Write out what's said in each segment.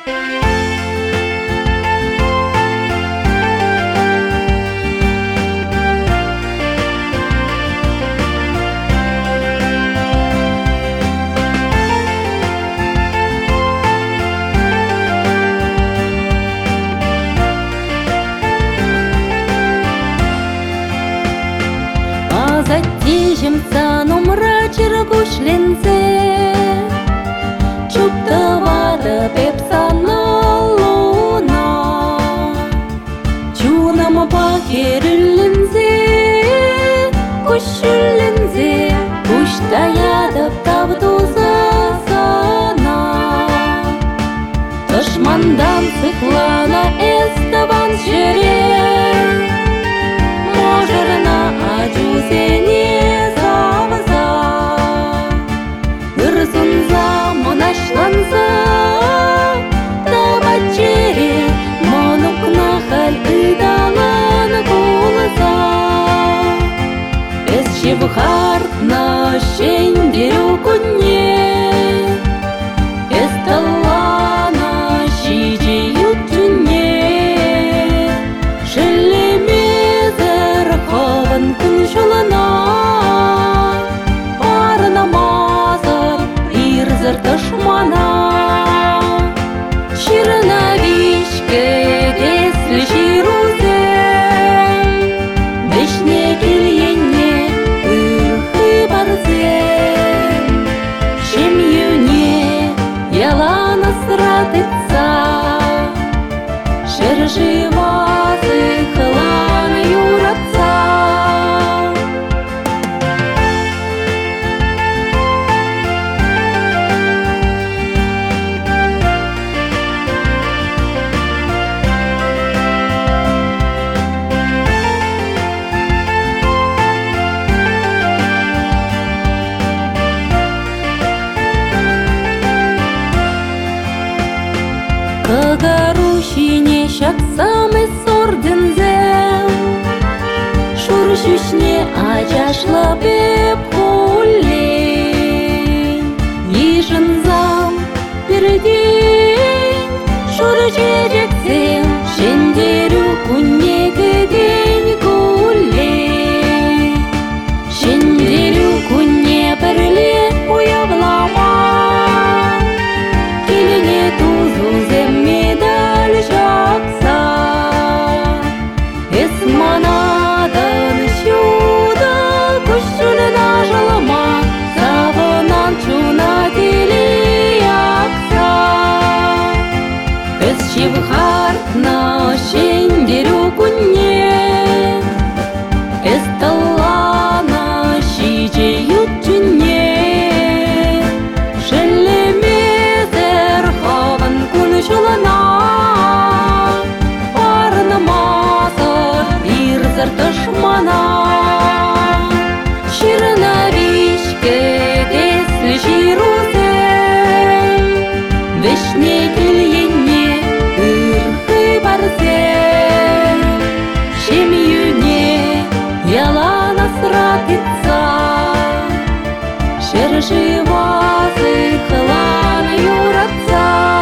Затижемца номра чергушленце, чуптавада пепсана луна, чунам пахерлензе, кушлензе, куштаядап тавдуза сана. Тышмандан сыклана эставан жере, можырна ажузене завза, ырзунза монашланза, табачере монукна халь ыдалан кулза. Эсче бхартна шендерю кунне, эсталлана шижею тюнне, шелемезер хаван күн жолына, бар намазар ирзер тышмана. Ширновичке деслі жирузем, вешне келгенне ырхы барзем, шемюне ялан асратыца, шерживазы хылан юратца. Кагарущине шаксам из ордензем, шуршушне ачашла беп хуллен. Ишынзам пердень, шурчерексем, шендерю куннегедень гуллен. Шендерю кунне перле уявлама, келіне тузузем медаль жақса. Эсманадан шуда күшіліна жылыма, савынан чуна теле якса. Эсче бхартна шендерю кунне, эсталлана шижею тюнне, шелемезер хаван күн жолына, бар намазар ирзер тышмана. Ширновичке деслі жирузем, вешне келгенне ырхы барзем, шемюне ялан асратыца, шерживазы хылан юратца.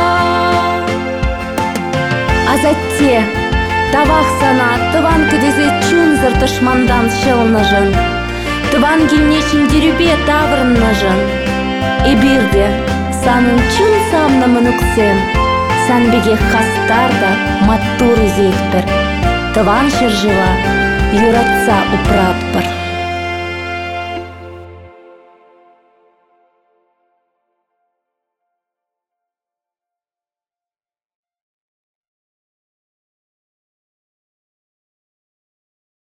Азатте, тавах сана, тыван күдезе чунзыр тышмандан шылныжын, тыван келнешін дерюбе таврынныжын. Эбирде, санын чун самны мүніксем, сан беге хастарда маттур үзетпір, тыван шыржыва юратса упратпыр.